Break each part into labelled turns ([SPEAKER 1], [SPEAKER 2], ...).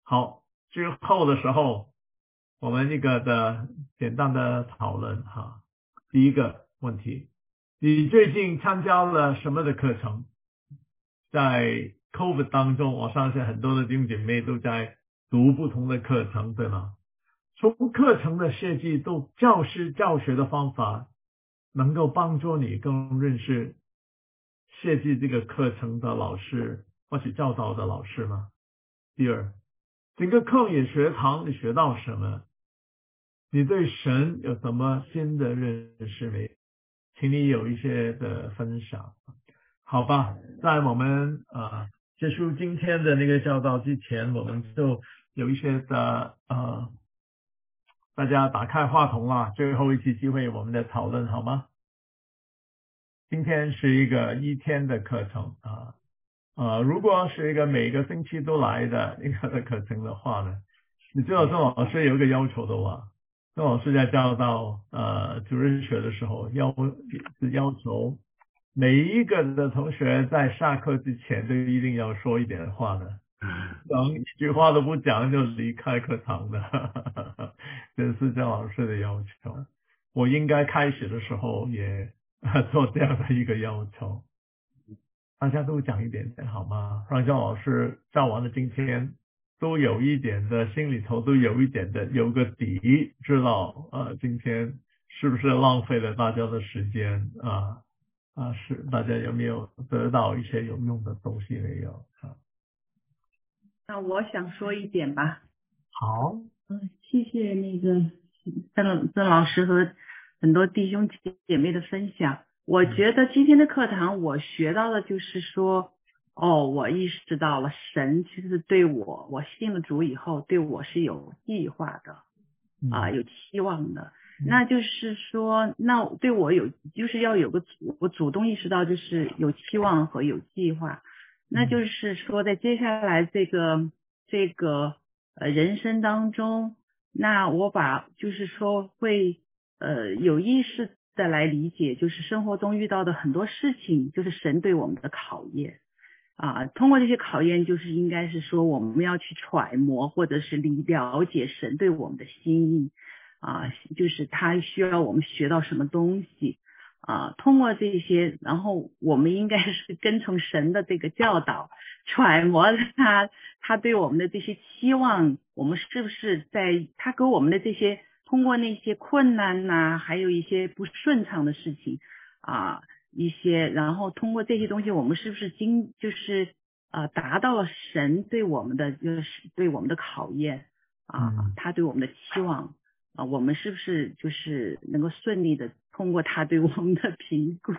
[SPEAKER 1] 好，之后的时候我们一个的简单的讨论哈。第一个问题，你最近参加了什么的课程？在 COVID 当中，我相信很多的弟兄姐妹都在读不同的课程，对吗？从课程的设计到教师教学的方法，能够帮助你更认识设计这个课程的老师或是教导的老师吗？第二，整个旷野学堂你学到什么？你对神有什么新的认识没？请你有一些的分享。好吧，在我们结束今天的那个教导之前，我们就有一些的大家打开话筒啦，最后一次机会我们的讨论好吗？今天是一个一天的课程如果是一个每个星期都来的一个的课程的话呢，你知道郑老师有一个要求的话，郑老师在教导主日学的时候要求每一个的同学在下课之前都一定要说一点话的，等一句话都不讲就离开课堂的，这是郑老师的要求。我应该开始的时候也做这样的一个要求。大家都讲一点点好吗？让姜老师教完了今天都有一点的心里头都有一点的有个底，知道今天是不是浪费了大家的时间是大家有没有得到一些有用的东西没有
[SPEAKER 2] 那我想说一点吧。
[SPEAKER 1] 好，
[SPEAKER 2] 谢谢那个曾老师和很多弟兄姐妹的分享。我觉得今天的课堂我学到的就是说，我意识到了神其实对我信了主以后对我是有计划的有期望的。那就是说，那对我就是要有个我主动意识到就是有期望和有计划。那就是说在接下来这个人生当中，那我就是说会有意识的来理解，就是生活中遇到的很多事情，就是神对我们的考验通过这些考验，就是应该是说我们要去揣摩或者是了解神对我们的心意就是他需要我们学到什么东西通过这些，然后我们应该是跟从神的这个教导，揣摩他对我们的这些期望，我们是不是在他给我们的这些通过那些困难还有一些不顺畅的事情然后通过这些东西，我们是不是就是达到了神对我们的对我们的考验他对我们的期望我们是不是就是能够顺利的通过他对我们的评估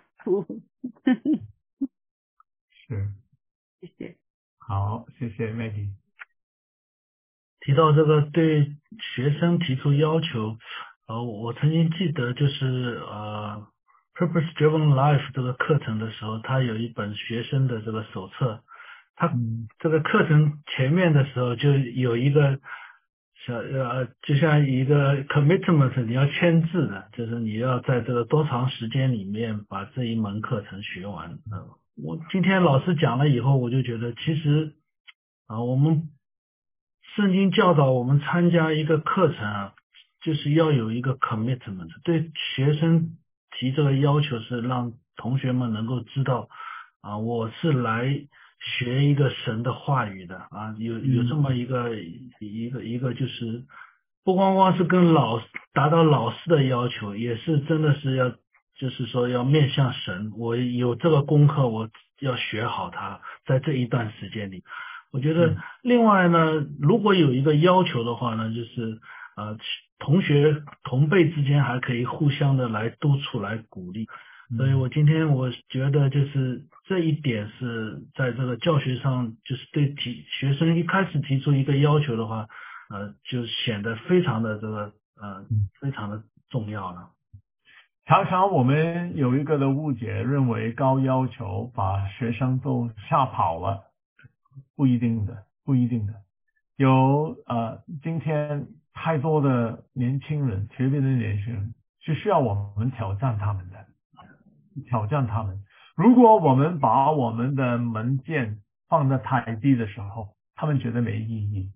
[SPEAKER 1] 是，
[SPEAKER 2] 谢谢。
[SPEAKER 1] 好，谢谢 Maggie。
[SPEAKER 3] 提到这个对学生提出要求，我曾经记得就是Purpose Driven Life 这个课程的时候，他有一本学生的这个手册，他这个课程前面的时候就有一个就像一个 commitment， 你要签字的，就是你要在这个多长时间里面把这一门课程学完。我今天老师讲了以后，我就觉得其实我们圣经教导我们参加一个课程就是要有一个 commitment， 对学生提这个要求是让同学们能够知道我是来学一个神的话语的有这么一个就是不光光是跟达到老师的要求，也是真的是就是说要面向神，我有这个功课我要学好它，在这一段时间里。我觉得另外呢，如果有一个要求的话呢，就是同学同辈之间还可以互相的来督促来鼓励。所以我今天我觉得就是这一点是在这个教学上，就是对学生一开始提出一个要求的话就显得非常的非常的重要了。
[SPEAKER 1] 常常我们有一个的误解，认为高要求把学生都吓跑了，不一定的，不一定的。有今天太多的年轻人，特别的年轻人是需要我们挑战他们的，挑战他们。如果我们把我们的门槛放得太低的时候，他们觉得没意义。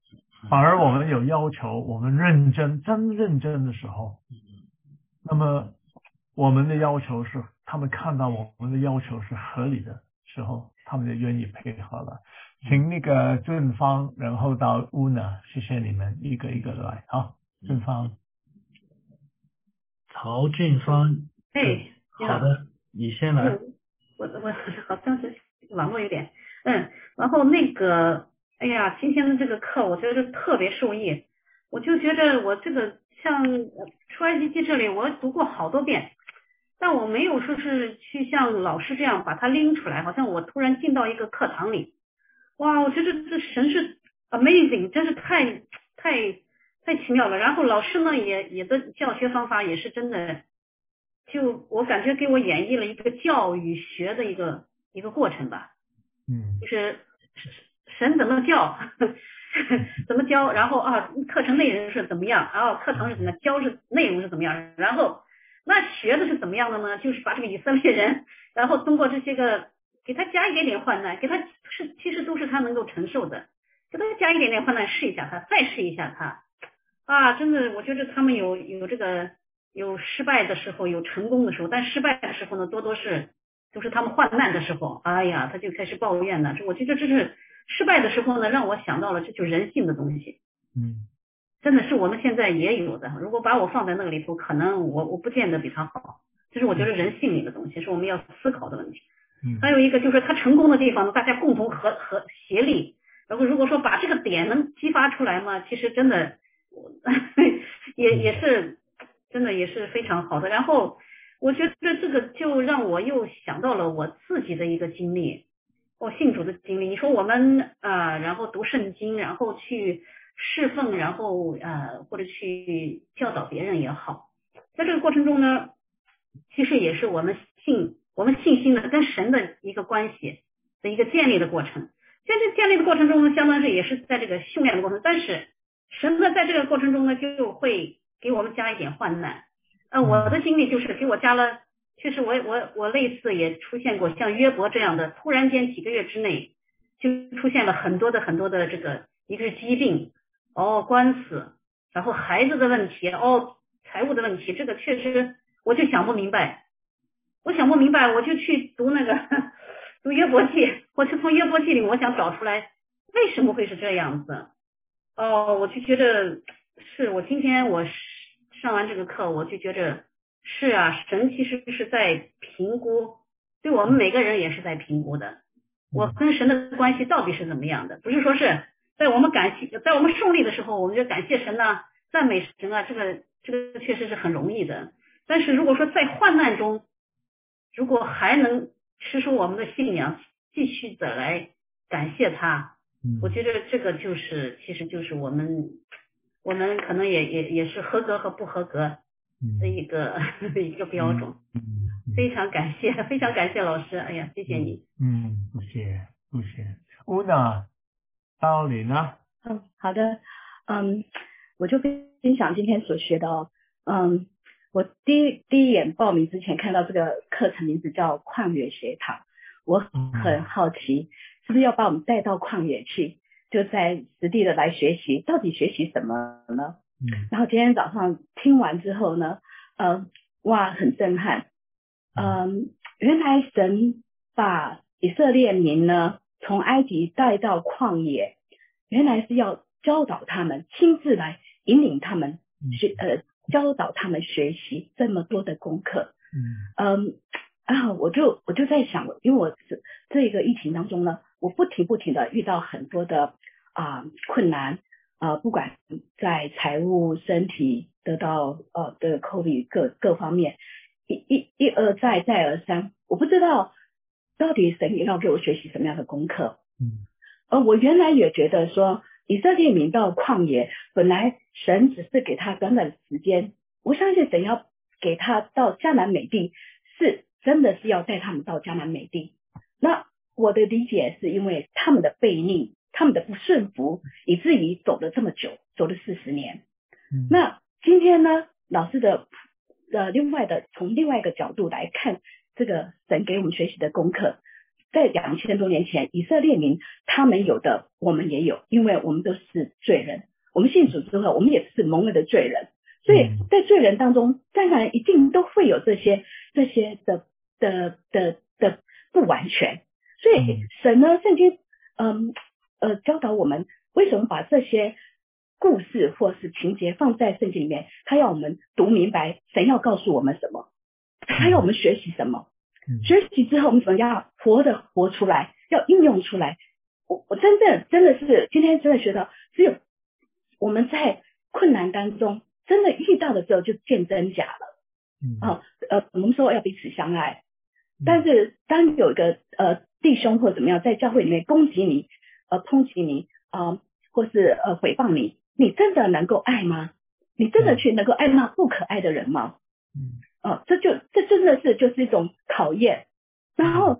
[SPEAKER 1] 反而我们有要求，我们真认真的时候，那么我们的要求是，他们看到我们的要求是合理的时候，他们就愿意配合了。请那个正方，然后到乌呢，谢谢你们一个一个来。好，正方。
[SPEAKER 3] 曹俊芳。
[SPEAKER 4] 哎，
[SPEAKER 3] 好的，你先来。
[SPEAKER 4] 我好像是网络有点，然后那个，哎呀，今天的这个课我觉得特别受益，我就觉得我这个像出埃及记这里我读过好多遍，但我没有说是去像老师这样把它拎出来，好像我突然进到一个课堂里，哇，我觉得这神是 amazing， 真是太奇妙了。然后老师呢也的教学方法也是真的。就我感觉给我演绎了一个教与学的一个过程吧，就是神怎么教，怎么教，然后课程内容是怎么样，然后课程是怎么教是内容是怎么样，然后那学的是怎么样的呢？就是把这个以色列人，然后通过这些个给他加一点点患难，给他其实都是他能够承受的，给他加一点点患难试一下他，再试一下他，真的我觉得他们有这个。有失败的时候，有成功的时候，但失败的时候呢，多都是他们患难的时候。哎呀，他就开始抱怨了。我觉得这是失败的时候呢，让我想到了这就是人性的东西。真的是我们现在也有的。如果把我放在那个里头，可能我不见得比他好。这是我觉得人性里的东西，是我们要思考的问题。还有一个就是他成功的地方呢，大家共同和协力。然后如果说把这个点能激发出来嘛，其实真的也是。真的也是非常好的，然后我觉得这个就让我又想到了我自己的一个经历，我信主的经历。你说我们然后读圣经，然后去侍奉，然后或者去教导别人也好，在这个过程中呢，其实也是我们信心的跟神的一个关系的一个建立的过程。在这建立的过程中呢，相当是也是在这个训练的过程，但是神呢在这个过程中呢就会给我们加一点患难，我的经历就是给我加了，确实我类似也出现过像约伯这样的，突然间几个月之内就出现了很多的这个，一个是疾病，官司，然后孩子的问题，财务的问题，这个确实我就想不明白，我就去读那个读约伯记，我就从约伯记里我想找出来为什么会是这样子，我就觉得是我今天我上完这个课，我就觉着是啊，神其实是在评估，对我们每个人也是在评估的。我跟神的关系到底是怎么样的？不是说是在我们胜利的时候，我们就感谢神啊，赞美神啊，这个确实是很容易的。但是如果说在患难中，如果还能持守我们的信仰，继续的来感谢他，我觉得这个其实就是我们可能也是合格和不合格的一个标准。非常感谢老师，哎呀，谢谢你。
[SPEAKER 1] 不谢。乌娜，到你呢？
[SPEAKER 5] 好的，我就分享今天所学的我第一眼报名之前看到这个课程名字叫旷野学堂，我很好奇是不是要把我们带到旷野去，就在实地的来学习，到底学习什么呢？然后今天早上听完之后呢，哇，很震撼。原来神把以色列民呢从埃及带到旷野，原来是要教导他们，亲自来引领他们教导他们学习这么多的功课。我就在想，因为我这个疫情当中呢，我不停的遇到很多的困难，不管在财务、身体得到的 COVID 各方面，一而再再而三，我不知道到底神要给我学习什么样的功课。我原来也觉得说以色列民到旷野，本来神只是给他短短的时间，我相信神要给他到迦南美地，是真的是要带他们到迦南美地。那我的理解是因为他们的悖逆，他们的不顺服，以至于走了这么久，走了40年。那今天呢，老师的从另外一个角度来看这个神给我们学习的功课，在2000多年前以色列民他们有的我们也有，因为我们都是罪人， 我们信主之后，我们也是蒙了的罪人，所以在罪人当中，当然一定都会有这些的不完全。所以神呢，圣经教导我们为什么把这些故事或是情节放在圣经里面，他要我们读明白神要告诉我们什么，他要我们学习什么，学习之后我们怎么样活出来，要应用出来。我真的是今天真的学到，只有我们在困难当中真的遇到的时候就见真假了。我们说要彼此相爱，但是当有一个弟兄或怎么样在教会里面攻击你、抨击你或是诽谤你，你真的能够爱吗？你真的去能够爱那不可爱的人吗？这真的是就是一种考验。然后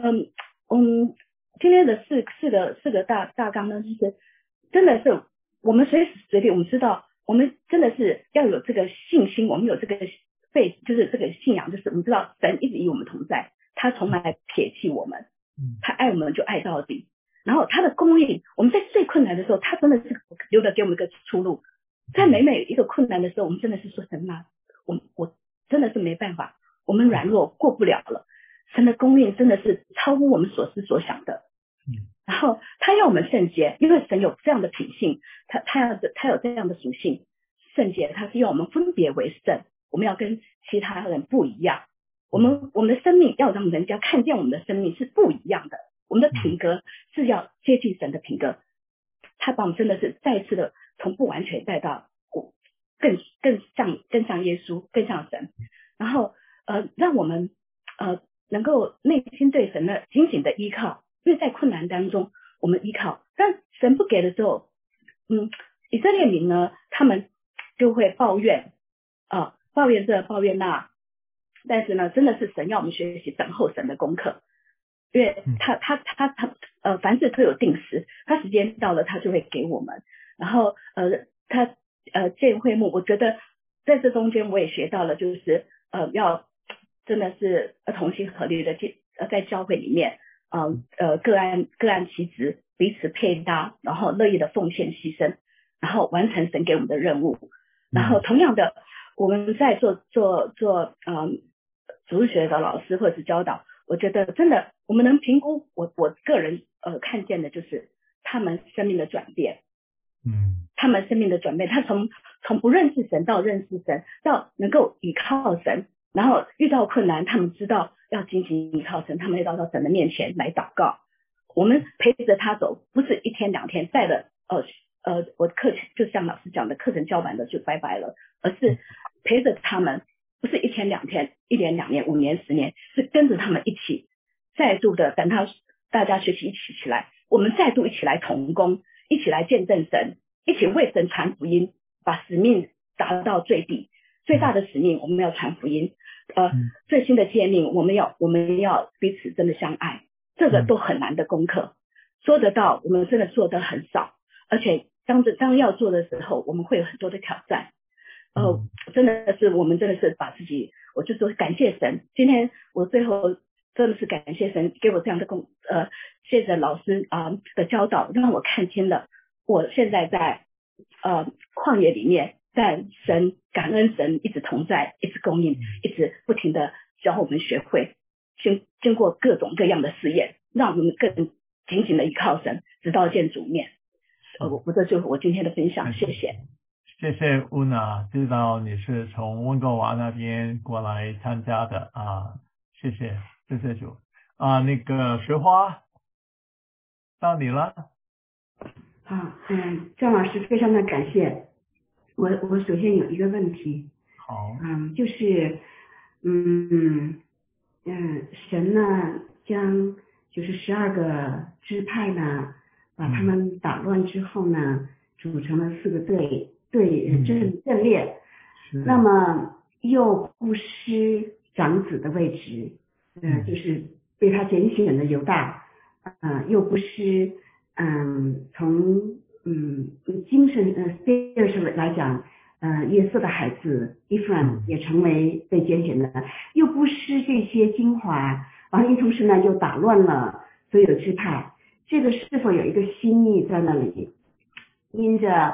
[SPEAKER 5] 今天的四个大纲呢，就是真的是我们随时随地，我们知道我们真的是要有这个信心，我们有这个就是这个信仰，就是我们知道神一直与我们同在，他从来撇弃我们，他爱我们就爱到底。然后他的供应，我们在最困难的时候，他真的是留着给我们一个出路。在每一个困难的时候，我们真的是说神啊，我真的是没办法，我们软弱过不了了。神的供应真的是超乎我们所思所想的。然后他要我们圣洁，因为神有这样的品性，他有这样的属性，圣洁，他是要我们分别为圣，我们要跟其他人不一样。我们的生命要让人家看见我们的生命是不一样的，我们的品格是要接近神的品格。他把我们真的是再一次的从不完全带到更像耶稣，更像神。然后让我们能够内心对神的紧紧的依靠，因为在困难当中我们依靠，但神不给的时候，以色列民呢，他们就会抱怨这抱怨那，但是呢，真的是神要我们学习等候神的功课，因为他凡事都有定时，他时间到了他就会给我们。然后他建会幕，我觉得在这中间我也学到了，就是要真的是同心合力的在教会里面各按其职，彼此配搭，然后乐意的奉献牺牲，然后完成神给我们的任务。然后同样的，我们在做主日学的老师或者是教导，我觉得真的我们能评估我个人看见的就是他们生命的转变。他们生命的转变，他从不认识神到认识神，到能够依靠神，然后遇到困难他们知道要紧紧依靠神，他们要到神的面前来祷告。我们陪着他走，不是一天两天带了我课程就像老师讲的课程教完了就拜拜了，而是陪着他们，不是一天两天1年2年5年10年，是跟着他们一起再度的等大家学习一起起来，我们再度一起来同工，一起来见证神，一起为神传福音，把使命达到最底。最大的使命我们要传福音，最新的诫命我们要彼此真的相爱，这个都很难的功课，说得到我们真的做得很少，而且当要做的时候我们会有很多的挑战。真的是我们真的是把自己，我就说感谢神，今天我最后真的是感谢神给我这样的谢谢老师的教导，让我看清了我现在在旷野里面，但神感恩神一直同在，一直供应，一直不停的教我们学会经过各种各样的试验，让我们更紧紧的依靠神，直到见主面。这就是我今天的分享，谢谢。
[SPEAKER 1] 谢谢乌娜，知道你是从温哥华那边过来参加的谢谢主那个雪花到你了。
[SPEAKER 6] 郑老师非常的感谢。我首先有一个问题。
[SPEAKER 1] 好。
[SPEAKER 6] 就是神呢将就是12个支派呢把他们打乱之后呢，组成了4个阵列，那么又不失长子的位置，就是被他拣选的犹大，又不失从精神spiritual 来讲，约瑟的孩子 Ephraim 也成为被拣选的，又不失这些精华，完了同时呢又打乱了所有的支派，这个是否有一个心意在那里？因着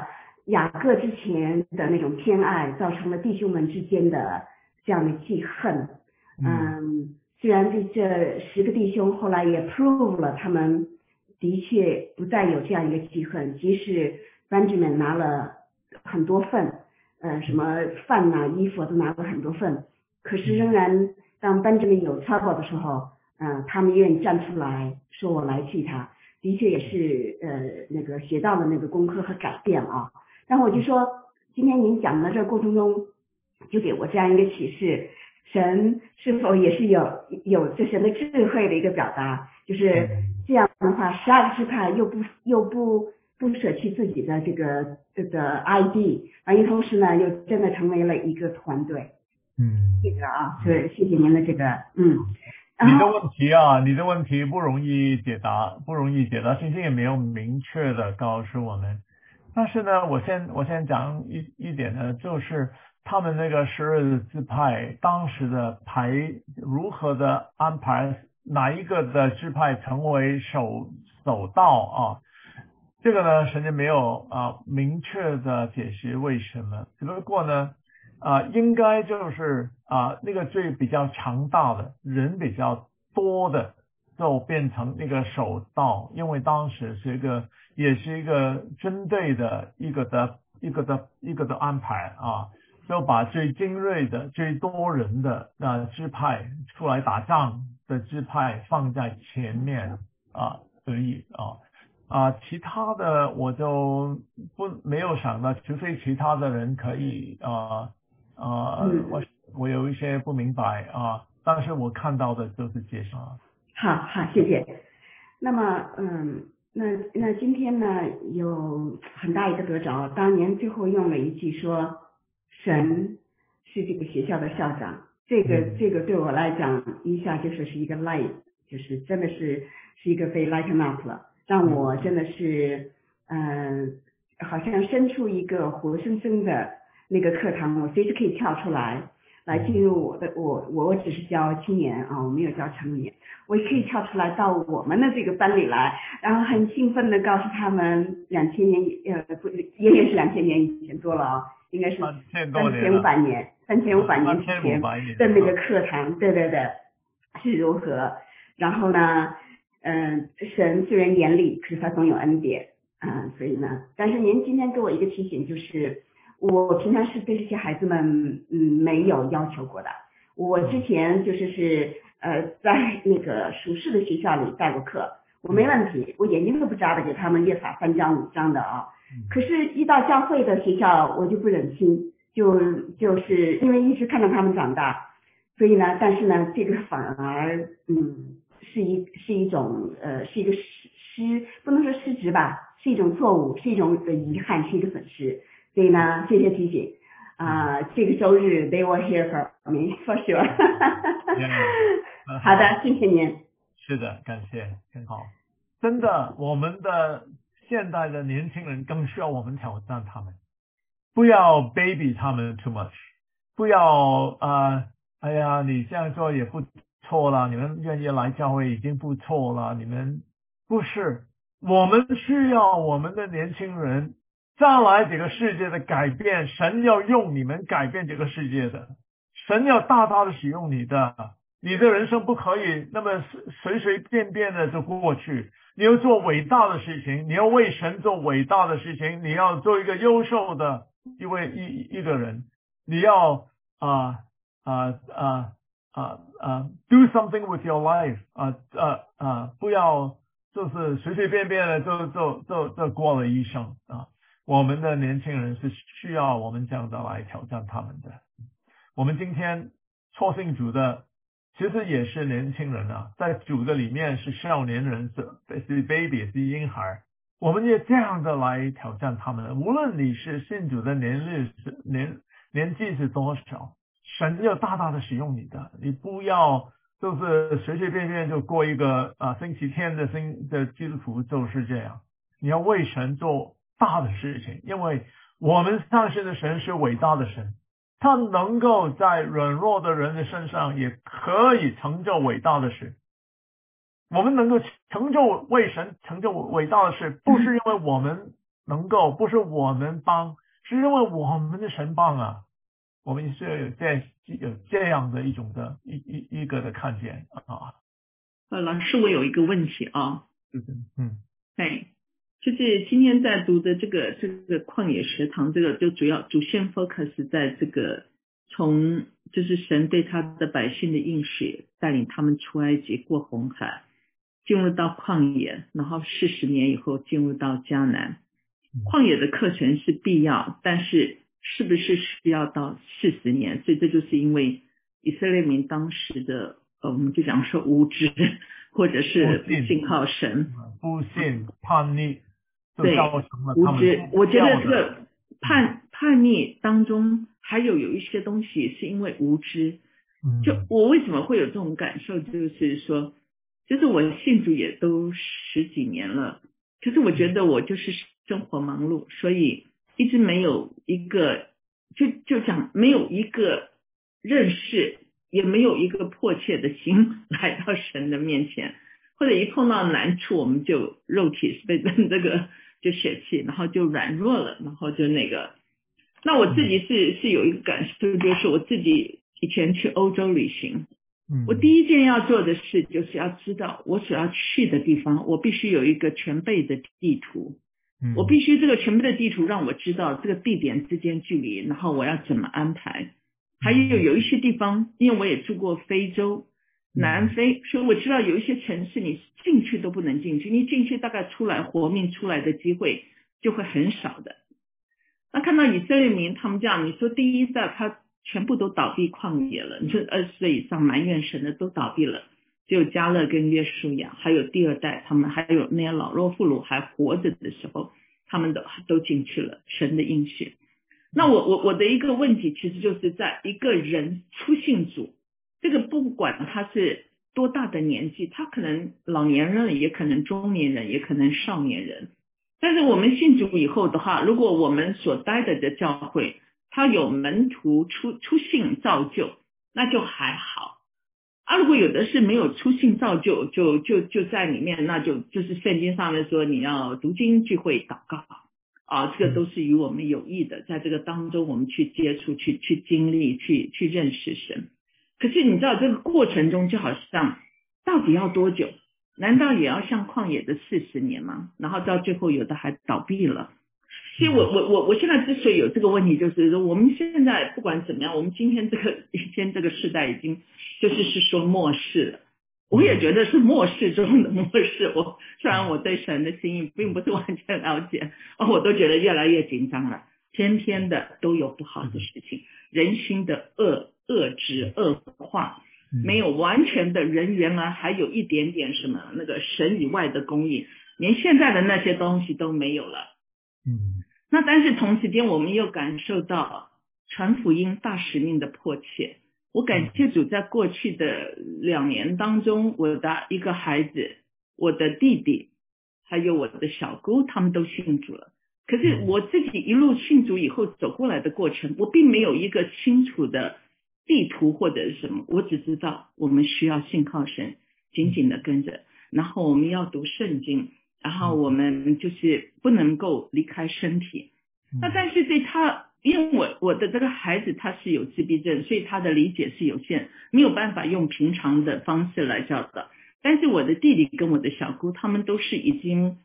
[SPEAKER 6] 雅各之前的那种偏爱，造成了弟兄们之间的这样的记恨。虽然这10个弟兄后来也 prove 了他们的确不再有这样一个记恨，即使 Benjamin 拿了很多份，什么饭呐、衣服都拿了很多份，可是仍然当 Benjamin 有 trouble 的时候，他们愿意站出来说我来替他，的确也是那个学到的那个功课和改变啊。然后我就说，今天您讲的这个过程中，就给我这样一个启示，神是否也是有这神的智慧的一个表达，就是这样的话，12个支派又不舍弃自己的这个 ID， 而同时呢，又真的成为了一个团队。这个是谢谢您的这个
[SPEAKER 1] 你的问题不容易解答，圣经也没有明确的告诉我们。但是呢，我先讲一点呢，就是他们那个12支派当时的如何的安排哪一个的支派成为首道这个呢，神就没有明确的解释为什么，只不过呢应该就是那个最比较强大的人比较多的就变成那个首道，因为当时也是一个军队的一个的安排就把最精锐的最多人的支派出来打仗的支派放在前面而已其他的我就没有想到，除非其他的人可以我有一些不明白但是我看到的就是介绍。
[SPEAKER 6] 好，谢谢。那么那今天呢有很大一个得着，当年最后用了一句说神是这个学校的校长，这个对我来讲一下就是一个 light， 就是真的是一个被 lighten up 了，让我真的是好像伸出一个活生生的那个课堂，我随时可以跳出来进入我只是教青年我没有教成年，我可以跳出来到我们的这个班里来，然后很兴奋的告诉他们2000年也是2000年以前多了应该是3500年之前的那个课堂，对是如何。然后呢神虽然严厉，可是他总有恩典所以呢，但是您今天给我一个提醒，就是我平常是对这些孩子们没有要求过的。我之前是在那个属世的学校里带过课，我没问题，我眼睛都不眨的给他们列法3章5章的可是一到教会的学校我就不忍心，就是因为一直看到他们长大，所以呢，但是呢这个反而是一种是一个不能说失职吧，是一种错误，是一种遗憾，是一个损失。所以呢，谢谢提醒这个周日 they will hear from me for sure 好的，谢谢您。
[SPEAKER 1] 是的，感谢，很好。真的，我们的现代的年轻人更需要我们挑战他们，不要 baby 他们 too much， 不要哎呀你这样做也不错了，你们愿意来教会已经不错了，你们不是，我们需要我们的年轻人将来这个世界的改变，神要用你们改变这个世界的，神要大大的使用你的人生不可以那么随随便便的就过去，你要做伟大的事情，你要为神做伟大的事情，你要做一个优秀的一个人，你要do something with your life 不要就是随随便便的就过了一生我们的年轻人是需要我们这样的来挑战他们的。我们今天错信主的其实也是年轻人在主的里面是少年人，是 baby 是婴孩，我们也这样的来挑战他们。无论你是信主的年纪是多少，神要大大的使用你的，你不要就是随随便便就过一个星期天的基督徒，就是这样。你要为神做大的事情，因为我们上信的神是伟大的神，他能够在软弱的人的身上也可以成就伟大的事。我们能够为神成就伟大的事，不是因为我们能够，不是我们帮，是因为我们的神帮啊。我们是有这样的一种的一个的看见啊。
[SPEAKER 2] 老师，我有一个问题啊。
[SPEAKER 1] 对，
[SPEAKER 2] 就是今天在读的这个旷野食堂，这个就主线 focus 在这个从就是神对他的百姓的应许，带领他们出埃及过红海，进入到旷野，然后40年以后进入到迦南。旷野的课程是必要，但是是不是需要到40年？所以这就是因为以色列民当时的我们就讲说无知，或者是不信靠神，
[SPEAKER 1] 不信叛逆，
[SPEAKER 2] 对，无知。我觉得这个叛逆当中还有一些东西是因为无知。就我为什么会有这种感受，就是说，就是我信主也都10几年了，可是我觉得我就是生活忙碌，所以一直没有一个就讲没有一个认识，也没有一个迫切的心来到神的面前，或者一碰到难处，我们就肉体是被这个就血气，然后就软弱了，然后就那个。那我自己是有一个感受，就是我自己以前去欧洲旅行，我第一件要做的事就是要知道我所要去的地方，我必须有一个全备的地图。我必须这个全备的地图让我知道这个地点之间距离，然后我要怎么安排。还有一些地方，因为我也住过非洲、南非，所以我知道有一些城市你进去都不能进去，你进去大概出来活命出来的机会就会很少的。那看到以色列民他们这样，你说第一代他全部都倒闭旷野了，你说20岁以上埋怨神的都倒闭了，只有迦勒跟约书亚，还有第2代他们还有那些老弱妇孺还活着的时候，他们都进去了神的应许。那我的一个问题其实就是在一个人初信主，这个不管他是多大的年纪，他可能老年人，也可能中年人，也可能少年人。但是我们信主以后的话，如果我们所待的教会他有门徒出信造就，那就还好啊。如果有的是没有出信造就，就在里面，那就是圣经上面说你要读经聚会祷告啊，这个都是与我们有益的，在这个当中我们去接触去经历去认识神。可是你知道这个过程中就好像到底要多久？难道也要像旷野的40年吗？然后到最后有的还倒闭了。所以我现在之所以有这个问题，就是说我们现在不管怎么样，我们今天这个时代已经是说末世了。我也觉得是末世中的末世。虽然我对神的心意并不是完全了解，我都觉得越来越紧张了。天天的都有不好的事情，人心的恶质恶化，没有完全的人缘啊，还有一点点什么那个神以外的公义，连现在的那些东西都没有了。那但是同时间我们又感受到传福音大使命的迫切。我感谢主，在过去的2年当中，我的一个孩子，我的弟弟还有我的小姑他们都信主了。可是我自己一路信主以后走过来的过程，我并没有一个清楚的地图或者是什么，我只知道我们需要信靠神，紧紧的跟着，然后我们要读圣经，然后我们就是不能够离开身体。那但是对他，因为我的这个孩子他是有自闭症，所以他的理解是有限，没有办法用平常的方式来教导。但是我的弟弟跟我的小姑他们都是已经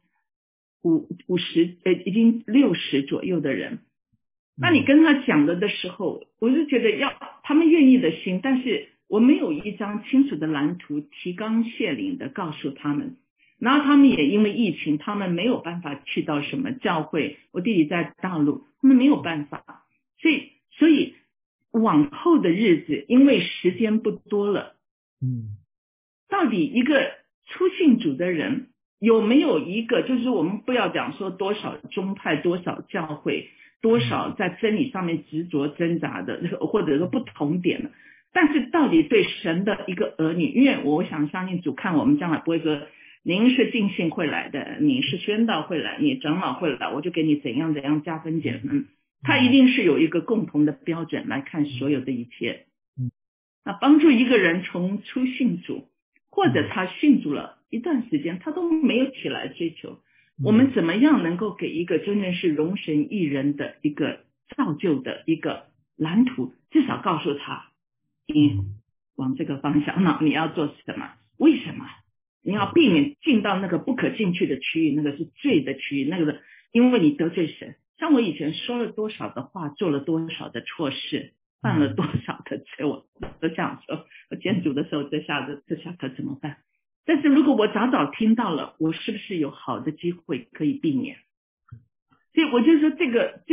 [SPEAKER 2] 已经60左右的人。那你跟他讲了的时候，我是觉得他们愿意的心，但是我没有一张清楚的蓝图，提纲挈领的告诉他们。然后他们也因为疫情，他们没有办法去到什么教会，我弟弟在大陆，他们没有办法，所以往后的日子，因为时间不多了，到底一个初信主的人有没有一个，就是我们不要讲说多少宗派、多少教会、多少在真理上面执着挣扎的，或者说不同点的，但是到底对神的一个儿女，因为我想相信主看我们将来不会说您是定信会来的，你是宣道会来，你长老会来，我就给你怎样加分减分，他一定是有一个共同的标准来看所有的一切。那帮助一个人从初信主，或者他信主了一段时间他都没有起来追求， 我们怎么样能够给一个真正是容神益人的一个造就的一个蓝图，至少告诉他你往这个方向，那你要做什么，为什么你要避免进到那个不可进去的区域，那个是罪的区域，那个因为你得罪神。像我以前说了多少的话，做了多少的错事，犯了多少的罪，我都想说我建主的时候这下可怎么办。但是如果我早早听到了，我是不是有好的机会可以避免？所以我就说这个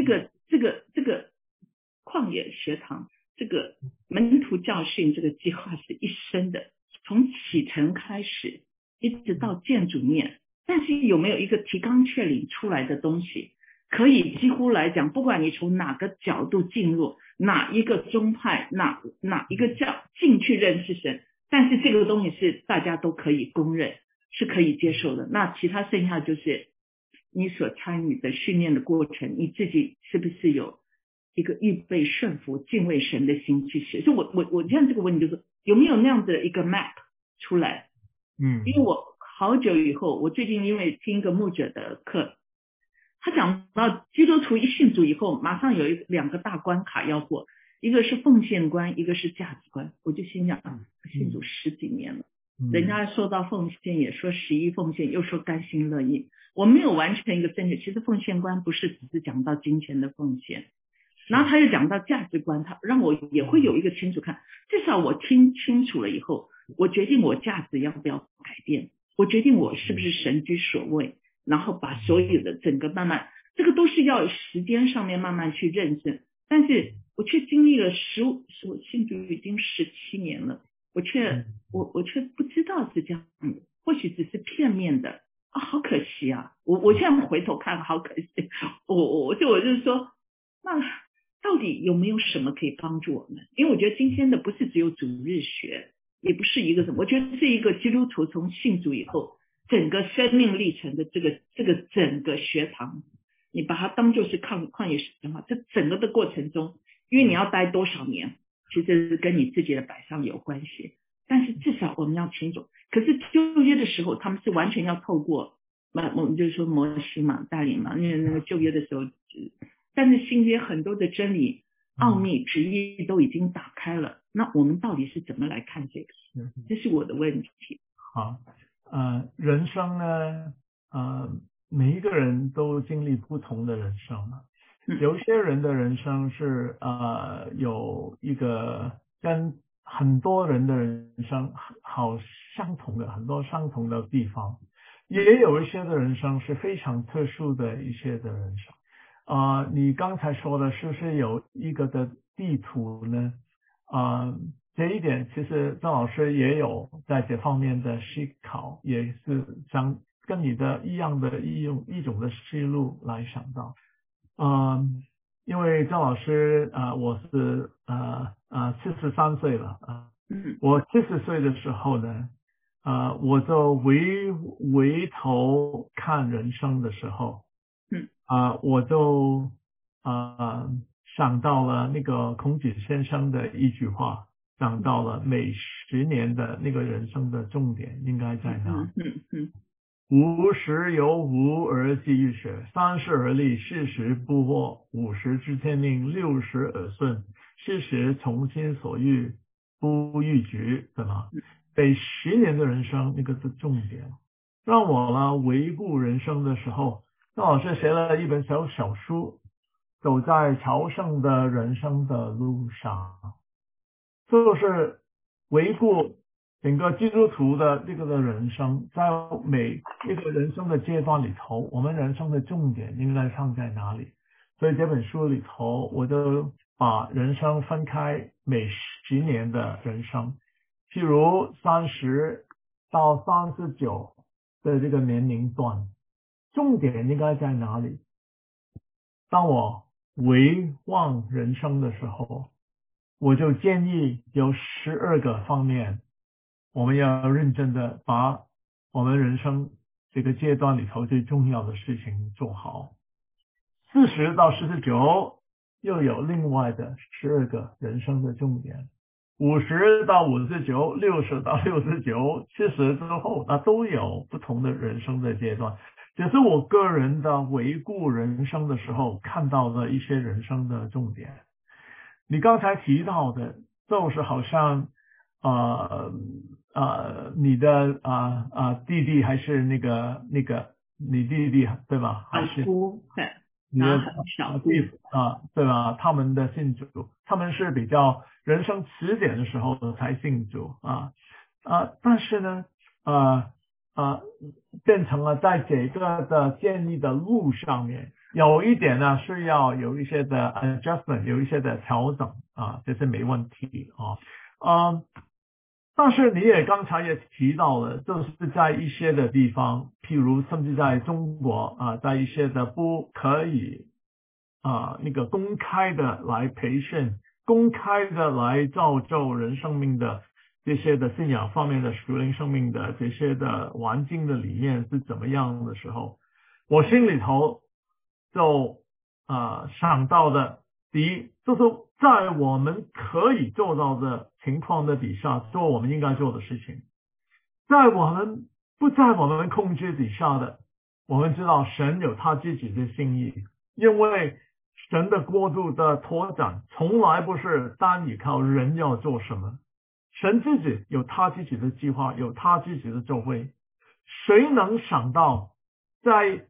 [SPEAKER 2] 旷野学堂，这个门徒教训这个计划是一生的，从启程开始一直到见主面，但是有没有一个提纲挈领出来的东西，可以几乎来讲，不管你从哪个角度进入，哪一个宗派，哪一个教进去认识神，但是这个东西是大家都可以公认，是可以接受的。那其他剩下就是你所参与的训练的过程，你自己是不是有一个预备顺服敬畏神的心去写。所以我这样这个问题就是有没有那样的一个 map 出来。因为我好久以后，我最近因为听一个牧者的课，他讲到基督徒一信主以后，马上有两个大关卡要过，一个是奉献观，一个是价值观。我就心想信主10几年了，人家说到奉献也说11奉献，又说甘心乐意，我没有完成一个正确。其实奉献观不是只是讲到金钱的奉献，然后他又讲到价值观，他让我也会有一个清楚看，至少我听清楚了以后，我决定我价值要不要改变，我决定我是不是神居所位，然后把所有的整个慢慢，这个都是要时间上面慢慢去认识。但是我却经历了我信主已经17年了，我却不知道是这样的，或许只是片面的啊，好可惜啊！我现在回头看，好可惜。我就是说，那到底有没有什么可以帮助我们？因为我觉得今天的不是只有主日学，也不是一个什么，我觉得是一个基督徒从信主以后整个生命历程的这个整个学堂，你把它当作是旷野神话，这整个的过程中，因为你要待多少年，其实跟你自己的摆上有关系。但是至少我们要清楚，可是旧约的时候，他们是完全要透过我们就是说摩西嘛带领嘛，因为那个旧约的时候，但是新约很多的真理奥秘旨意都已经打开了，那我们到底是怎么来看这个？这是我的问题。
[SPEAKER 1] 好，人生呢，每一个人都经历不同的人生嘛。有些人的人生是有一个跟很多人的人生好相同的，很多相同的地方，也有一些的人生是非常特殊的一些的人生。你刚才说的是不是有一个的地图呢？这一点其实郑老师也有在这方面的思考，也是想跟你的一样的一种的思路来想到。因为郑老师我是73岁了我70岁的时候呢我就回头看人生的时候我就想到了那个孔子先生的一句话，想到了每10年的那个人生的重点应该在哪？50有无而继于学，30而立，40不惑，50知天命，60耳顺，40从心所欲不逾矩，对吗？每10年的人生那个是重点。让我呢回顾人生的时候，郑老师写了一本小书，走在朝圣的人生的路上，就是回顾整个基督徒的这个的人生，在每一个人生的阶段里头，我们人生的重点应该放在哪里？所以这本书里头，我就把人生分开每10年的人生，譬如30到39的这个年龄段，重点应该在哪里？当我回望人生的时候，我就建议有12个方面，我们要认真的把我们人生这个阶段里头最重要的事情做好。40到49又有另外的12个人生的重点，50到59 60到69 70之后，那都有不同的人生的阶段。 只是我个人的回顾人生的时候看到了一些人生的重点。你刚才提到的就是好像你的弟弟还是那个你弟弟对吧？还是
[SPEAKER 2] 对，
[SPEAKER 1] 你的
[SPEAKER 2] 小
[SPEAKER 1] 弟对吧？他们的信主，他们是比较人生起点的时候才信主但是呢变成了在这个的建立的路上面，有一点呢是要有一些的 adjustment， 有一些的调整这是没问题但是你也刚才也提到了，就是在一些的地方，譬如甚至在中国在一些的不可以那个公开的来培训，公开的来造就人生命的这些的信仰方面的属灵生命的这些的环境的理念是怎么样的时候，我心里头就想到的，第一就是在我们可以做到的情况的底下做我们应该做的事情，在我们不在我们控制底下的，我们知道神有他自己的心意，因为神的国度的拓展从来不是单依靠人要做什么，神自己有他自己的计划，有他自己的作为。谁能想到在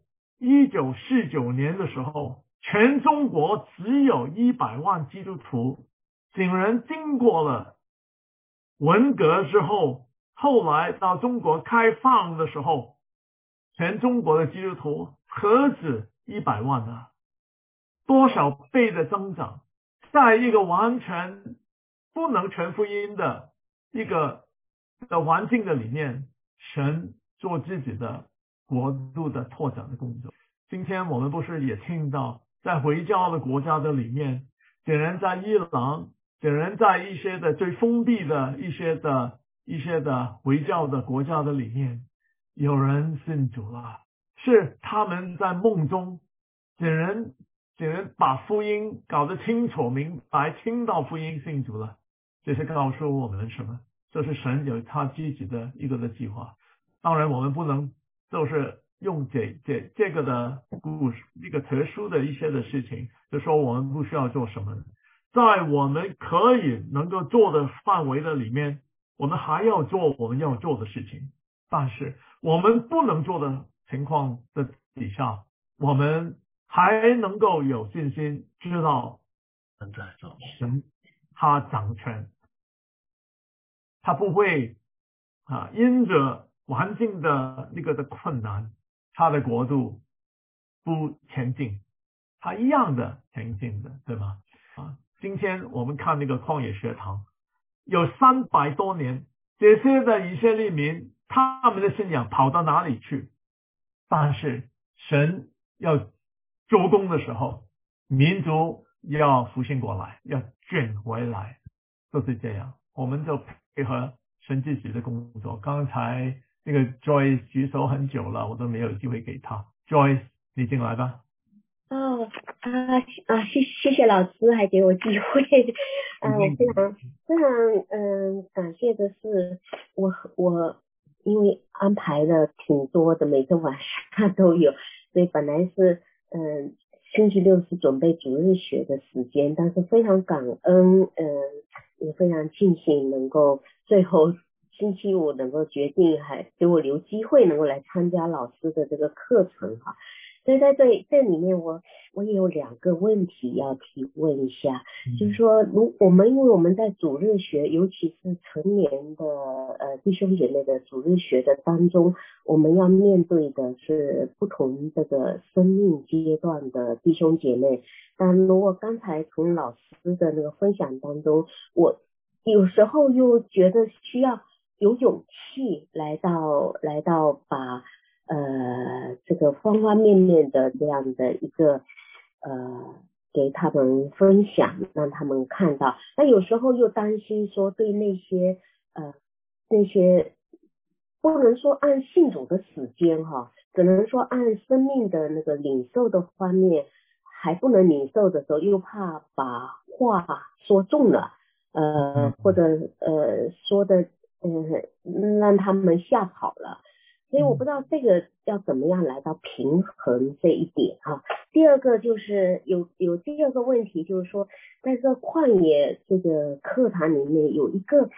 [SPEAKER 1] 1949年的时候，全中国只有100万基督徒，竟然经过了文革之后，后来到中国开放的时候，全中国的基督徒何止100万呢？多少倍的增长，在一个完全不能传福音的一个的环境的里面，神做自己的国度的拓展的工作。今天我们不是也听到，在回教的国家的里面，显然在伊朗，显然在一些的最封闭的一些的回教的国家的里面，有人信主了，是他们在梦中显然把福音搞得清楚明白，听到福音信主了，这是告诉我们什么？这是神有他自己的一个的计划。当然我们不能就是用这个的故事一个特殊的一些的事情就说我们不需要做什么，在我们可以能够做的范围的里面，我们还要做我们要做的事情，但是我们不能做的情况的底下，我们还能够有信心知道神他掌权，他不会因着环境的那个的困难，他的国度不前进，他一样的前进的，对吗？今天我们看那个旷野学堂，有300多年，这些的以色列民他们的信仰跑到哪里去？但是神要做工的时候，民族要复兴过来，要卷回来，就是这样。我们就配合神自己的工作。刚才那个 Joyce 举手很久了，我都没有机会给他。Joyce， 你进来吧。
[SPEAKER 7] 谢谢老师还给我机会。我非常感谢的是，我因为安排了挺多的，每个晚上都有，所以本来是星期六是准备主日学的时间，但是非常感恩，也非常庆幸能够最后星期五能够决定还给我留机会能够来参加老师的这个课程哈。所以在这里面我也有2个问题要提问一下，就是说因为我们在主日学，尤其是成年的弟兄姐妹的主日学的当中，我们要面对的是不同这个生命阶段的弟兄姐妹。但如果刚才从老师的那个分享当中，我有时候又觉得需要有勇气来到把这个方方面面的这样的一个给他们分享，让他们看到。那有时候又担心说对那些不能说按信主的时间哈，只能说按生命的那个领受的方面还不能领受的时候，又怕把话说重了，或者说的让他们吓跑了。 所以我不知道这个要怎么样来到平衡这一点啊。第二个就是有第二个问题，就是说在这旷野这个课堂里面有一个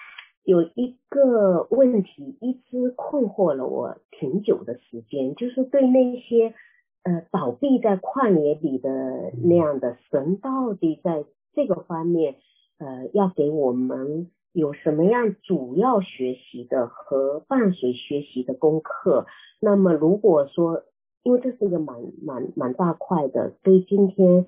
[SPEAKER 7] 问题一直困惑了我挺久的时间，就是对那些倒闭在旷野里的那样的神，到底在这个方面要给我们有什么样主要学习的和伴随学习的功课。那么如果说因为这是一个蛮大块的，所以今天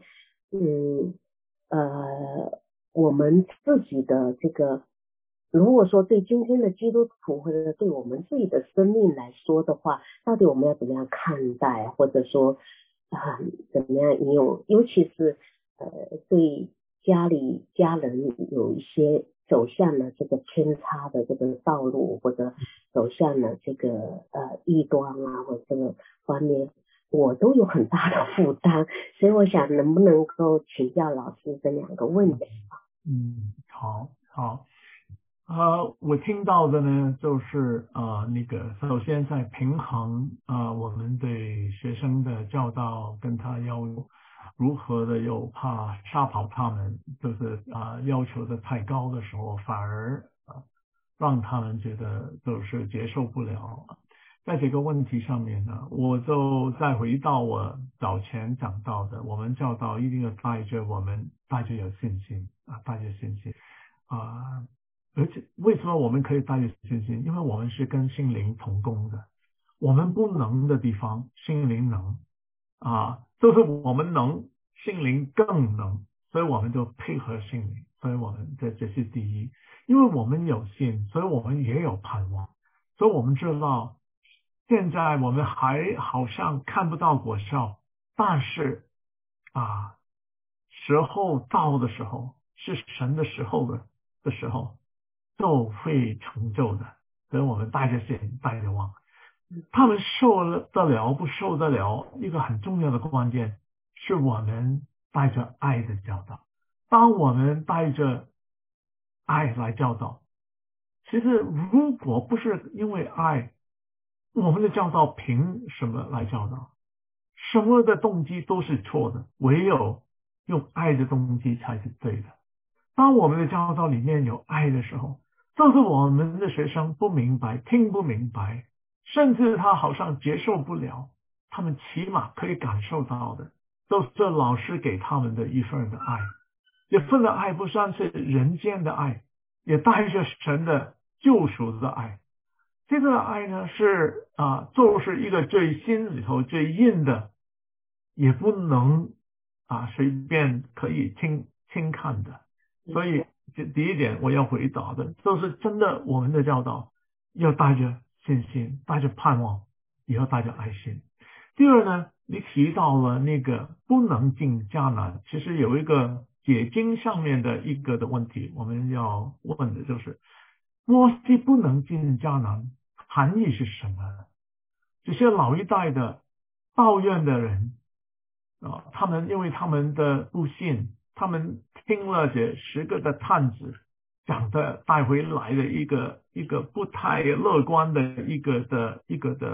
[SPEAKER 7] 我们自己的这个，如果说对今天的基督徒或者对我们自己的生命来说的话，到底我们要怎么样看待，或者说怎么样应用，尤其是对家人有一些走向了这个偏差的这个道路，或者走向了这个异端啊，或者这个方面，我都有很大的负担，所以我想能不能够请教老师这两个问题。
[SPEAKER 1] 好。我听到的呢，就是首先在平衡我们对学生的教导，跟他要如何的又怕吓跑他们，就是要求的太高的时候，反而让他们觉得就是接受不了。在这个问题上面呢，我就再回到我早前讲到的，我们教导一定要带着有信心带着信心而且为什么我们可以带着信心？因为我们是跟心灵同工的，我们不能的地方，心灵能就是我们能，心灵更能，所以我们就配合心灵，所以我们这是第一。因为我们有信，所以我们也有盼望，所以我们知道现在我们还好像看不到果效，但是时候到的时候，是神的时候的时候就会成就的，所以我们带着信带着望。他们受得了不受得了，一个很重要的关键是我们带着爱的教导。当我们带着爱来教导，其实如果不是因为爱，我们的教导凭什么来教导？什么的动机都是错的，唯有用爱的动机才是对的。当我们的教导里面有爱的时候，就是我们的学生不明白，听不明白，甚至他好像接受不了，他们起码可以感受到的都是老师给他们的一份的爱。这份的爱不算是人间的爱，也带着神的救赎的爱。这个爱呢是就是一个最心里头最硬的，也不能随便可以轻看的。所以这第一点我要回答的就是真的，我们的教导要带着信心，带着盼望，也要带着爱心。第二呢，你提到了那个不能进迦南，其实有一个解经上面的一个的问题，我们要问的就是摩西不能进迦南含义是什么？这些老一代的抱怨的人他们因为他们的不信，他们听了这10个的探子讲的带回来的一个不太乐观的一个的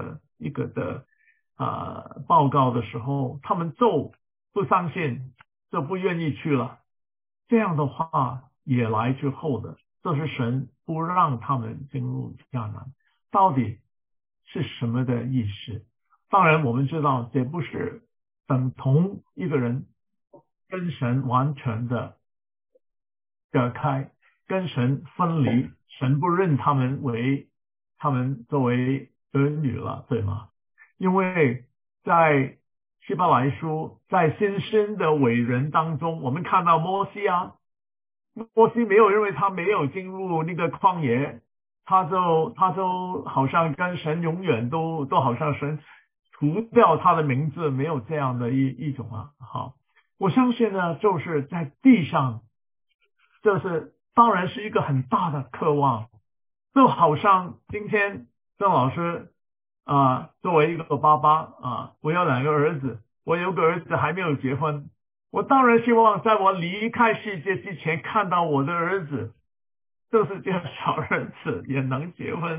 [SPEAKER 1] 报告的时候，他们就不相信，就不愿意去了。这样的话也来之后的，这是神不让他们进入迦南，到底是什么的意思？当然我们知道这不是等同一个人跟神完全的隔开，跟神分离，神不认他们作为儿女了，对吗？因为在希伯来书，在新生的伟人当中，我们看到摩西没有，因为他没有进入那个旷野，他就好像跟神永远都好像神除掉他的名字，没有这样的一种好，我相信呢，就是在地上，这是当然是一个很大的渴望，就好像今天郑老师作为一个爸爸我有2个儿子，我有个儿子还没有结婚，我当然希望在我离开世界之前看到我的儿子，就是这个小儿子也能结婚，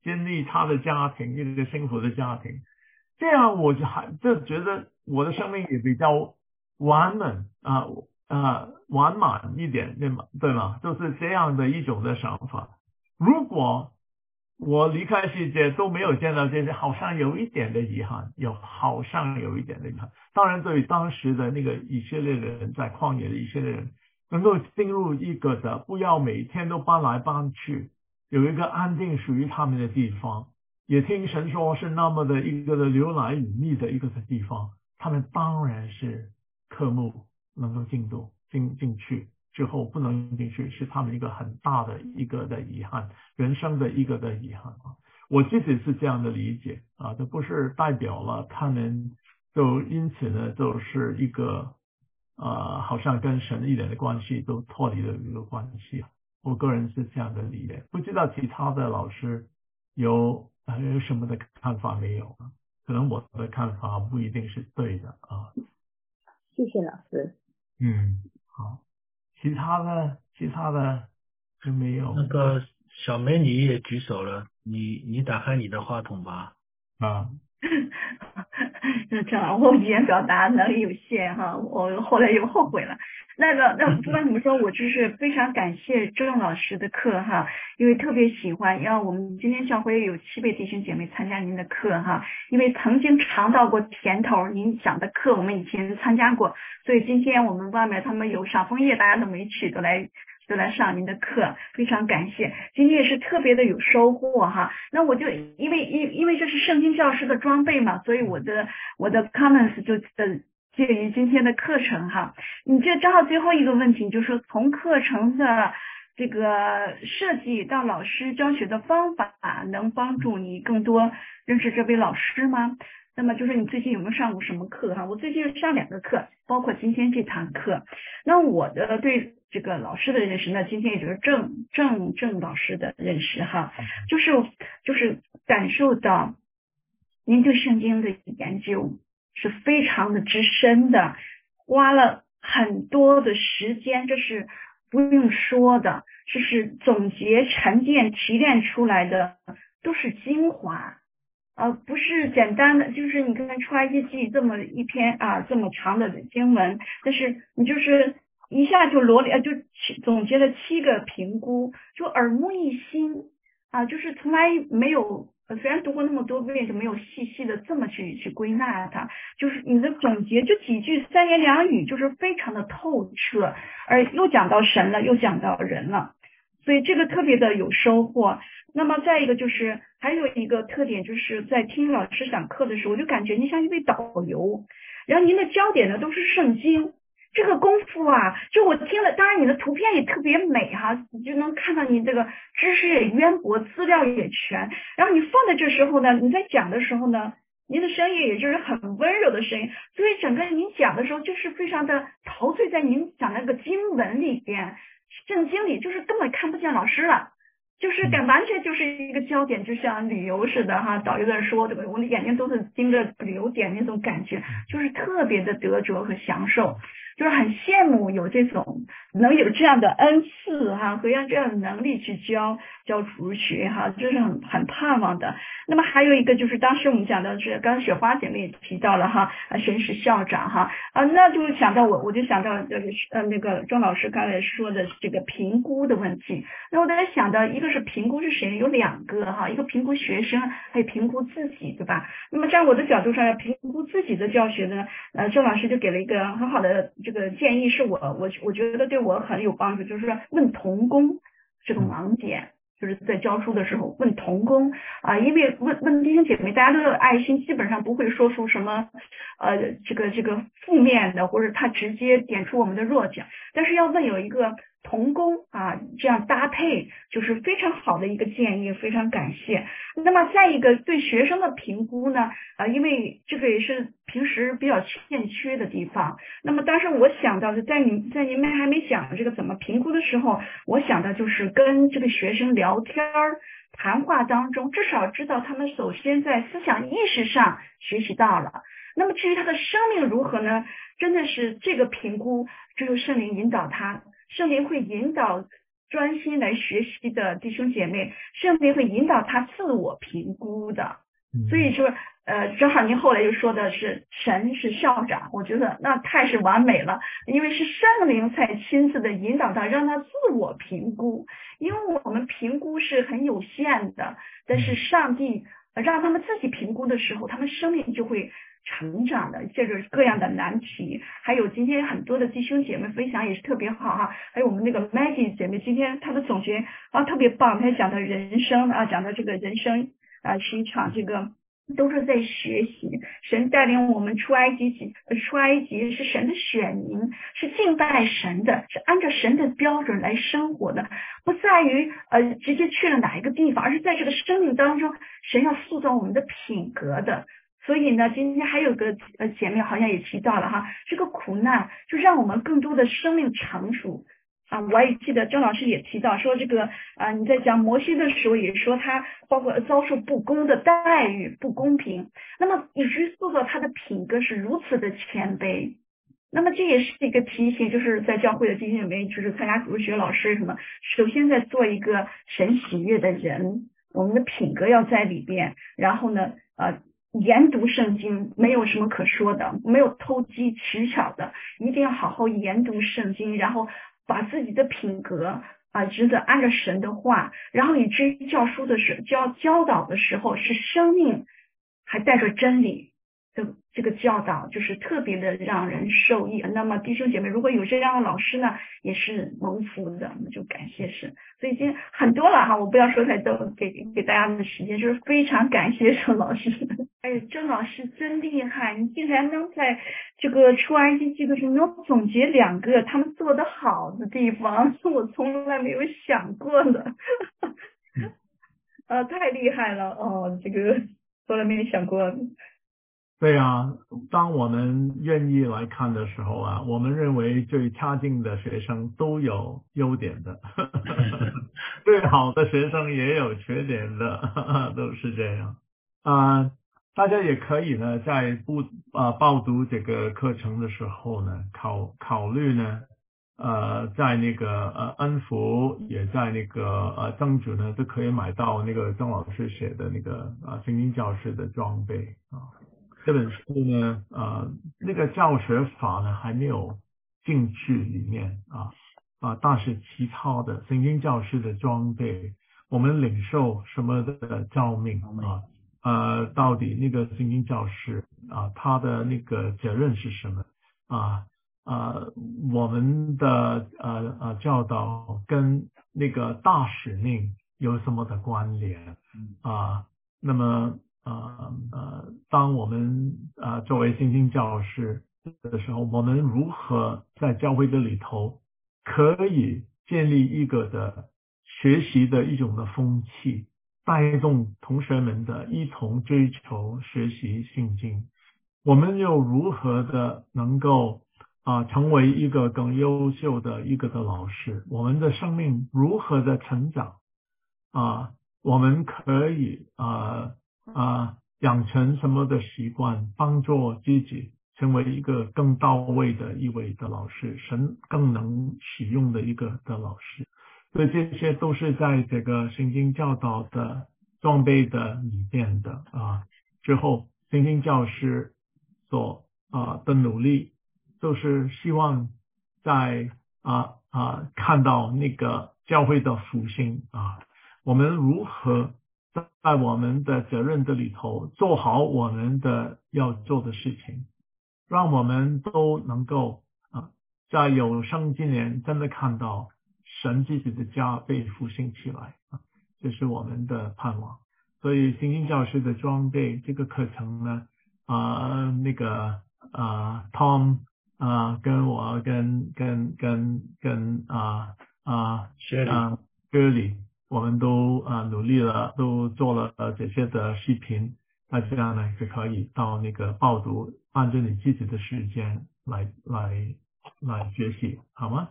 [SPEAKER 1] 建立他的家庭，一个幸福的家庭。这样我就觉得我的生命也比较完满完满一点，对吗？就是这样的一种的想法。如果我离开世界都没有见到这些，好像有一点的遗憾，好像有一点的遗憾。当然，对于当时的那个以色列人，在旷野的以色列人，能够进入一个的不要每天都搬来搬去，有一个安定属于他们的地方，也听神说是那么的一个的流奶与蜜的一个的地方，他们当然是渴慕能够进去。之后不能进去，是他们一个很大的一个的遗憾，人生的一个的遗憾啊。我自己是这样的理解啊，这不是代表了他们就因此呢，就是一个好像跟神一点的关系都脱离了一个关系啊。我个人是这样的理解，不知道其他的老师有什么的看法没有啊？可能我的看法不一定是对的啊。
[SPEAKER 7] 谢谢老师。
[SPEAKER 1] 好。其他的就没有。
[SPEAKER 3] 那个小梅你也举手了，你打开你的话筒吧。
[SPEAKER 5] 这样，我语言表达能力有限哈，我后来又后悔了。那不管怎么说，我就是非常感谢郑老师的课哈，因为特别喜欢。因为我们今天教会有7位弟兄姐妹参加您的课哈，因为曾经尝到过甜头，您讲的课我们以前参加过，所以今天我们外面他们有赏枫叶，大家都没去，都来上您的课，非常感谢。今天也是特别的有收获哈。那我就因为这是圣经教师的装备嘛，所以我的 comments 就介于今天的课程哈。你这正好最后一个问题，就是说从课程的这个设计到老师教学的方法，能帮助你更多认识这位老师吗？那么就是你最近有没有上过什么课哈？我最近上2个课，包括今天这堂课。那我的对这个老师的认识呢，今天也就是郑老师的认识哈，就是感受到您对圣经的研究是非常的之深的，花了很多的时间，这是不用说的，这是总结、沉淀、提炼出来的都是精华。不是简单的，就是你看出埃及记这么一篇这么长的经文，但是你就是一下就就总结了7个评估，就耳目一新就是从来没有，虽然读过那么多遍，就没有细细的这么去归纳它，就是你的总结就几句3言2语，就是非常的透彻，而又讲到神了，又讲到人了，所以这个特别的有收获。那么再一个就是还有一个特点，就是在听老师讲课的时候，我就感觉您像一位导游，然后您的焦点呢都是圣经，这个功夫就我听了，当然你的图片也特别美哈，你就能看到你这个知识也渊博，资料也全，然后你放在这时候呢，你在讲的时候呢，您的声音也就是很温柔的声音，所以整个您讲的时候就是非常的陶醉在您讲那个经文里边，圣经里就是根本看不见老师了。就是完全就是一个焦点，就像旅游似的哈，导游在说这个，我的眼睛都是盯着旅游点那种感觉，就是特别的得着和享受，就是很羡慕有这种能有这样的恩赐和这样的能力去教主学这是很盼望的。那么还有一个就是当时我们讲的是，刚才雪花姐妹也提到了神是校长那就想到我就想到这个那个庄老师刚才说的这个评估的问题。那我在想到一个是评估是谁，有2个一个评估学生，还有评估自己，对吧？那么在我的角度上，评估自己的教学呢，郑老师就给了一个很好的这个建议，是我觉得对我很有帮助，就是说问同工这个盲点。就是在教书的时候问同工因为问弟兄姐妹，大家都有爱心，基本上不会说出什么这个负面的，或者他直接点出我们的弱点，但是要问有一个同工这样搭配，就是非常好的一个建议，非常感谢。那么再一个对学生的评估呢因为这个也是平时比较欠缺的地方。那么当时我想到是在你们还没讲这个怎么评估的时候，我想到就是跟这个学生聊天谈话当中，至少知道他们首先在思想意识上学习到了。那么至于他的生命如何呢？真的是这个评估只有圣灵引导他，圣灵会引导
[SPEAKER 8] 专心来学习的弟兄姐妹，圣灵会引导他自我评估的。所以说正好您后来又说的是神是校长，我觉得那太是完美了，因为是圣灵才亲自的引导他，让他自我评估。因为我们评估是很有限的，但是上帝让他们自己评估的时候，他们生命就会成长的。借着各样的难题，还有今天很多的弟兄姐妹分享也是特别好哈，还有我们那个 Maggie 姐妹今天她的总结特别棒，她讲的人生讲的这个人生是一场这个都是在学习，神带领我们出埃及是神的选民，是敬拜神的，是按照神的标准来生活的，不在于直接去了哪一个地方，而是在这个生命当中，神要塑造我们的品格的。所以呢，今天还有个姐妹好像也提到了哈，这个苦难就让我们更多的生命成熟。我也记得郑老师也提到说这个你在讲摩西的时候也说他包括遭受不公的待遇，不公平，那么以至于塑造他的品格是如此的谦卑。那么这也是一个提醒，就是在教会的弟兄姐妹，就是参加主日学老师什么，首先在做一个神喜悦的人，我们的品格要在里边，然后呢研读圣经没有什么可说的，没有偷机取巧的，一定要好好研读圣经，然后把自己的品格值得按照神的话，然后以至于教导的时候是生命还带着真理的这个教导，就是特别的让人受益。那么弟兄姐妹如果有这样的老师呢，也是蒙福的，那就感谢神。所以今天很多了哈，我不要说太多，给大家的时间，就是非常感谢郑老师。郑老师真厉害，你竟然能在这个出埃及记的时候能总结2个他们做得好的地方，是我从来没有想过的。太厉害了这个从来没有想过。
[SPEAKER 1] 对啊，当我们愿意来看的时候我们认为最差劲的学生都有优点的，最好的学生也有缺点的，都是这样。大家也可以呢，在报读这个课程的时候呢，考虑呢，在那个恩福也在那个曾主呢，都可以买到那个曾老师写的那个圣经教师的装备这本书呢，那个教学法呢还没有进去里面但是其他的圣经教师的装备，我们领受什么的召命到底那个圣经教师他的那个责任是什么我们的教导跟那个大使命有什么的关联那么当我们作为圣经教师的时候，我们如何在教会的里头可以建立一个的学习的一种的风气，带动同学们的一同追求学习圣经，我们又如何的能够成为一个更优秀的一个的老师，我们的生命如何的成长我们可以养成什么的习惯，帮助自己成为一个更到位的一位的老师，神更能使用的一个的老师。所以这些都是在这个圣经教导的装备的里面的之后圣经教师所的努力，就是希望在看到那个教会的复兴我们如何在我们的责任的里头做好我们的要做的事情，让我们都能够在有生之年真的看到神自己的家被复兴起来这是我们的盼望。所以圣经教师的装备这个课程呢那个Tom 跟我跟Shirley我们都努力了，都做了这些的视频，大家呢就可以到那个报读，按照你自己的时间来学习，好吗？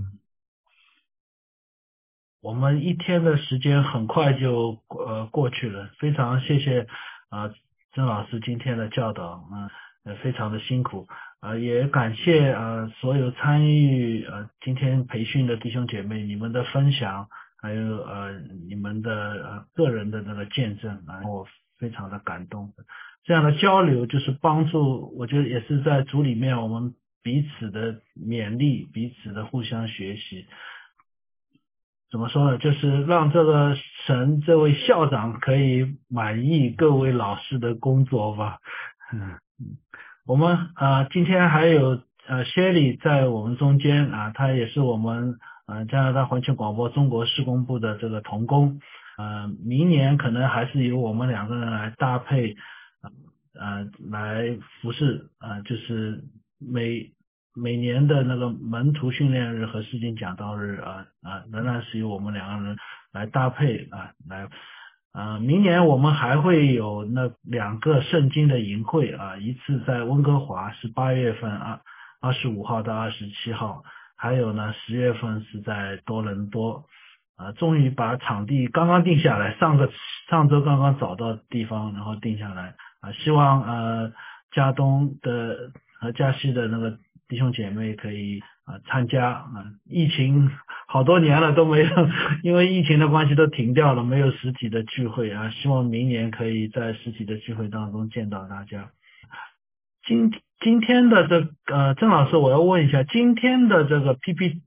[SPEAKER 3] 我们一天的时间很快就过去了，非常谢谢曾老师今天的教导非常的辛苦也感谢所有参与今天培训的弟兄姐妹，你们的分享，还有你们的个人的那个见证我非常的感动。这样的交流就是帮助，我觉得也是在组里面我们彼此的勉励，彼此的互相学习。怎么说呢？就是让这个神这位校长可以满意各位老师的工作吧。我们今天还有Shelly 在我们中间他也是我们加拿大环球广播中国事工部的这个同工。明年可能还是由我们两个人来搭配来服侍就是每年的那个门徒训练日和诗经讲道日仍然是由我们两个人来搭配来明年我们还会有那2个圣经的营会一次在温哥华是8月份25号到27号，还有呢10月份是在多伦多终于把场地刚刚定下来，上周刚刚找到地方，然后定下来希望加东的和加西的那个弟兄姐妹可以参加疫情好多年了都没有，因为疫情的关系都停掉了，没有实体的聚会希望明年可以在实体的聚会当中见到大家。今天的郑老师，我要问一下，今天的这个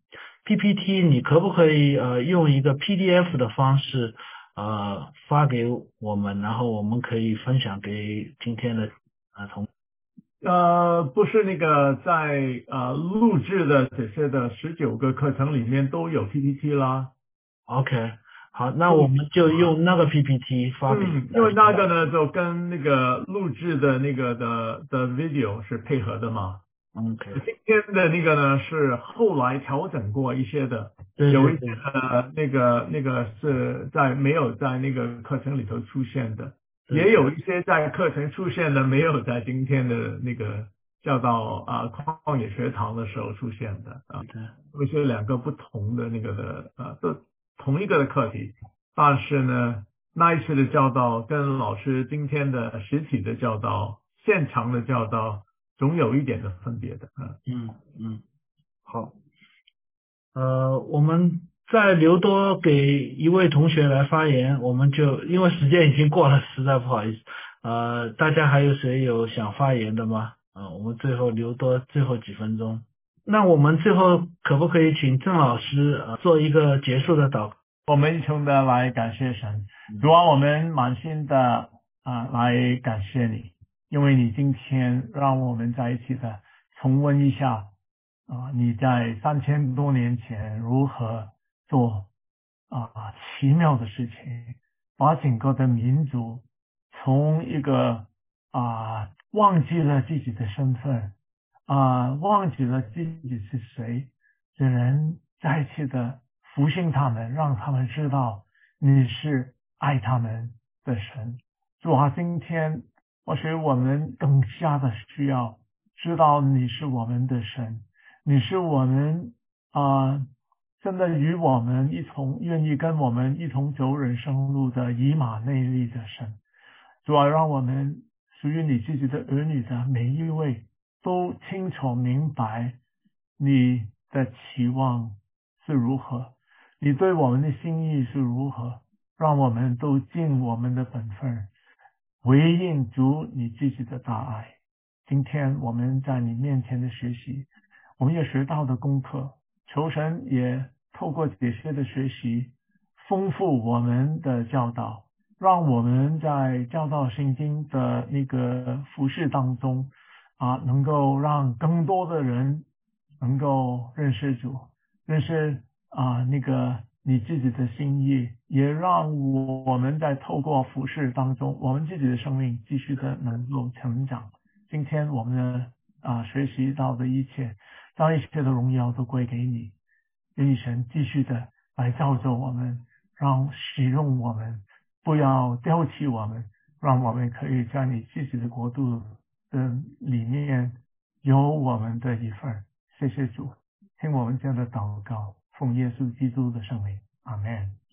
[SPEAKER 3] PPT 你可不可以用一个 PDF 的方式发给我们，然后我们可以分享给今天的同
[SPEAKER 1] 不是那个在录制的这些的19个课程里面都有 PPT 啦。
[SPEAKER 3] OK， 好，那我们就用那个 PPT 发给
[SPEAKER 1] 因为那个呢就跟那个录制的那个的 video 是配合的嘛。
[SPEAKER 3] OK，
[SPEAKER 1] 今天的那个呢是后来调整过一些的，
[SPEAKER 3] 对
[SPEAKER 1] 有一些那个是没有在那个课程里头出现的。也有一些在课程出现的，没有在今天的那个教导旷野学堂的时候出现的这是2个不同的那个的都同一个的课题，但是呢那一次的教导跟老师今天的实体的教导现场的教导总有一点的分别的
[SPEAKER 3] 好我们再留多给一位同学来发言，我们就因为时间已经过了，实在不好意思大家还有谁有想发言的吗我们最后留多最后几分钟。那我们最后可不可以请郑老师做一个结束的祷告？
[SPEAKER 1] 我们一同的来感谢神。主啊，我们满心的来感谢你，因为你今天让我们在一起的重温一下你在3000多年前如何做奇妙的事情，把整个的民族从一个忘记了自己的身份忘记了自己是谁的人，再一次的复兴他们，让他们知道你是爱他们的神。主啊，今天或许我们更加的需要知道你是我们的神，你是我们真的与我们愿意跟我们一同走人生路的以马内利的神。主啊，让我们属于你自己的儿女的每一位都清楚明白你的期望是如何，你对我们的心意是如何，让我们都尽我们的本分，回应主你自己的大爱。今天我们在你面前的学习，我们也学到的功课，求神也透过这些的学习丰富我们的教导，让我们在教导圣经的那个服事当中能够让更多的人能够认识主，认识那个你自己的心意，也让我们在透过服事当中，我们自己的生命继续的能够成长。今天我们的学习到的一切，让一切的荣耀都归给你，愿神继续的来造就我们，让使用我们，不要丢弃我们，让我们可以在你自己的国度的里面有我们的一份。谢谢主，听我们这样的祷告，奉耶稣基督的圣名，阿们。